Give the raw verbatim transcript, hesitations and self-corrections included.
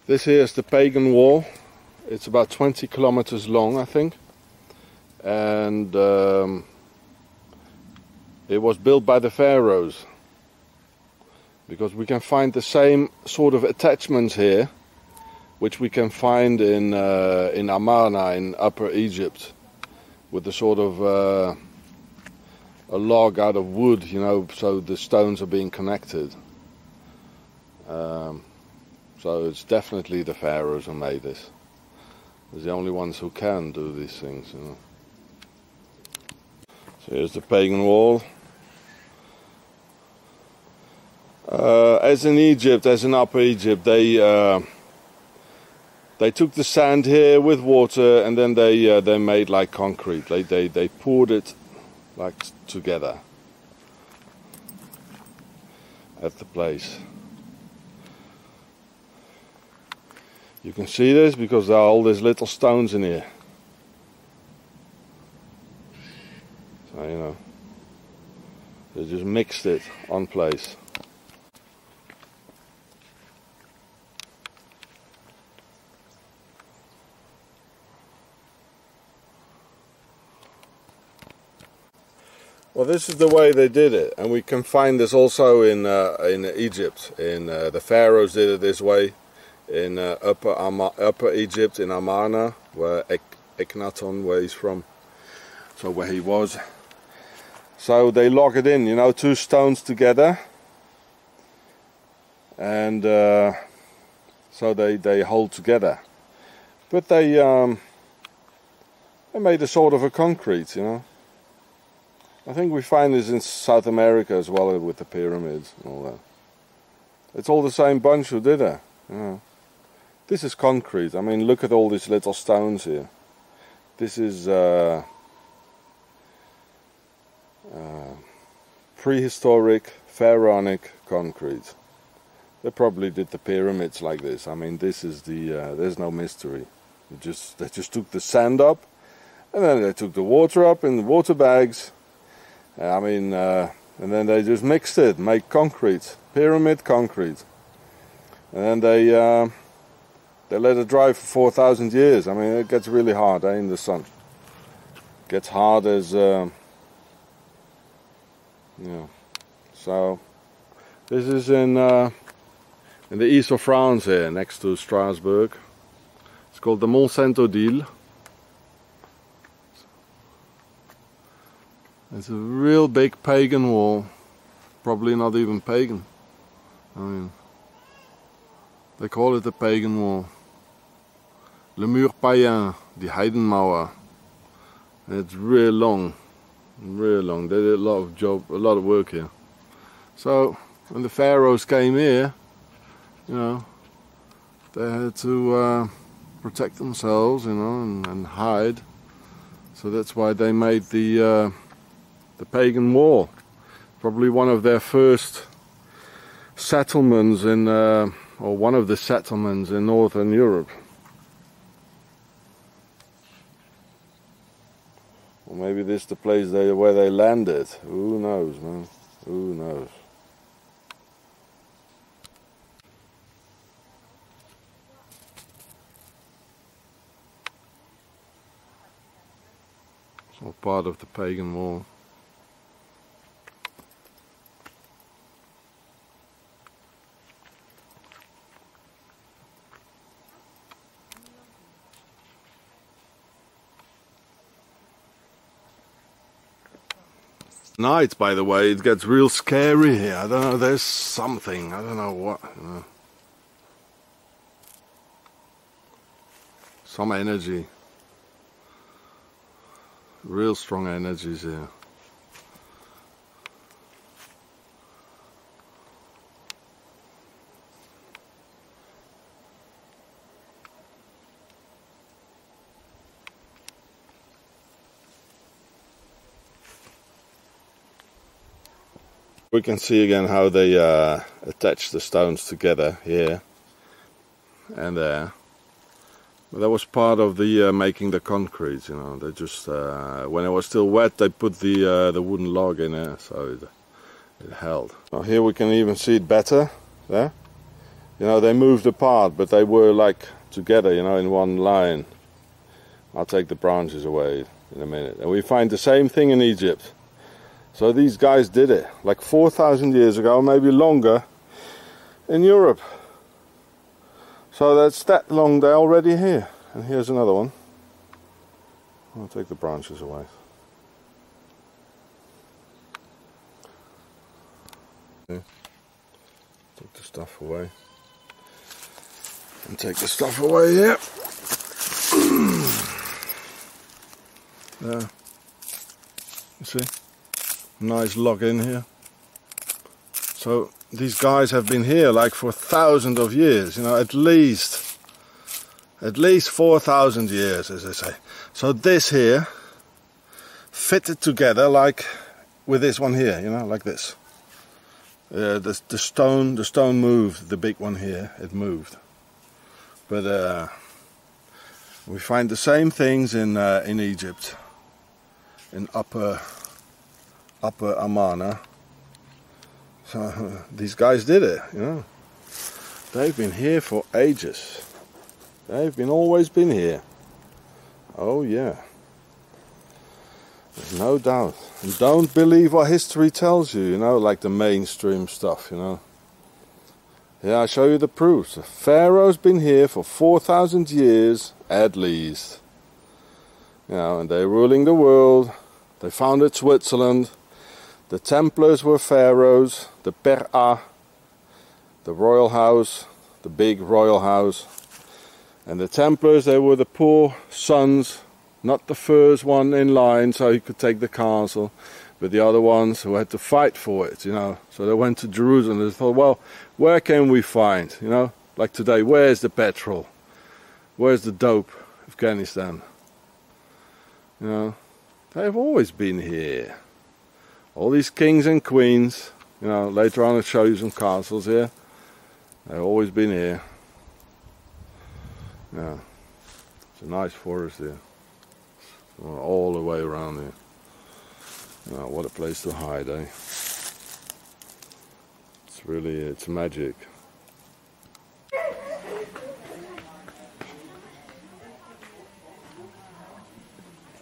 This here is the Pagan Wall. It's about twenty kilometers long, I think, and um, it was built by the pharaohs, because we can find the same sort of attachments here which we can find in uh, in Amarna in Upper Egypt, with the sort of uh, a log out of wood, you know, so the stones are being connected. Um, so it's definitely the pharaohs who made this. They're the only ones who can do these things, you know. So here's the Pagan Wall. Uh, as in Egypt, as in Upper Egypt, they uh, they took the sand here with water, and then they uh, they made like concrete. They they they poured it like together at the place. You can see this because there are all these little stones in here. So, you know, they just mixed it on place. Well, this is the way they did it, and we can find this also in uh, in Egypt. In uh, the pharaohs did it this way. In uh, upper Ama upper Egypt, in Amarna, where Ek Akhenaton, where he's from, so where he was. So they lock it in, you know, two stones together, and uh, so they they hold together. But they um, they made a sort of a concrete, you know. I think we find this in South America as well, with the pyramids and all that. It's all the same bunch who did it, you know. This is concrete. I mean, look at all these little stones here. This is uh, uh, prehistoric pharaonic concrete. They probably did the pyramids like this. I mean, this is the. Uh, there's no mystery. They just they just took the sand up, and then they took the water up in the water bags. I mean, uh, and then they just mixed it, make concrete, pyramid concrete, and then they. Uh, They let it dry for four thousand years. I mean, it gets really hard eh, in the sun. It gets hard as, um, yeah. So, this is in uh, in the east of France here, next to Strasbourg. It's called the Mont Saint-Odile. It's a real big pagan wall. Probably not even pagan. I mean, they call it the Pagan Wall. Le Mur Païen, the Heidenmauer. And it's real long, real long. They did a lot of job, a lot of work here. So when the pharaohs came here, you know, they had to uh, protect themselves, you know, and, and hide. So that's why they made the uh, the Pagan Wall. Probably one of their first settlements in. Uh, or one of the settlements in Northern Europe. Or maybe this is the place they, where they landed. Who knows, man? Who knows? It's all part of the Pagan Wall. Night, by the way, it gets real scary here. I don't know, there's something, I don't know what, you know. Some energy. Real strong energies here. We can see again how they uh, attach the stones together here and there. But that was part of the uh, making the concrete, you know. They just uh, when it was still wet, they put the uh, the wooden log in there, so it, it held. Now here we can even see it better there. You know, they moved apart, but they were like together, you know, in one line. I'll take the branches away in a minute. And we find the same thing in Egypt. So these guys did it like four thousand years ago, maybe longer, in Europe. So that's that long they're already here. And here's another one. I'll take the branches away. Okay. Take the stuff away. And take the stuff away here. There. You see? Nice log in here. So these guys have been here like for thousands of years, you know, at least. At least four thousand years, as they say. So this here fitted together like with this one here, you know, like this. Uh, the, the stone, the stone moved, the big one here, it moved. But uh, we find the same things in uh, in Egypt, in Upper Upper Amana. So uh, these guys did it, you know. They've been here for ages. They've been always been here. Oh yeah. There's no doubt. And don't believe what history tells you, you know, like the mainstream stuff, you know. Yeah, I'll show you the proofs. The Pharaoh's been here for four thousand years at least. You know, and they're ruling the world. They founded Switzerland. The Templars were pharaohs. The Per'a, the royal house, the big royal house. And the Templars, they were the poor sons, not the first one in line so he could take the castle, but the other ones who had to fight for it, you know. So they went to Jerusalem and they thought, well, where can we find, you know, like today, where's the petrol? Where's the dope? Afghanistan. You know, they've always been here. All these kings and queens, you know, later on I'll show you some castles here. They've always been here. Yeah, it's a nice forest here. All the way around here. Oh, what a place to hide, eh? It's really, it's magic.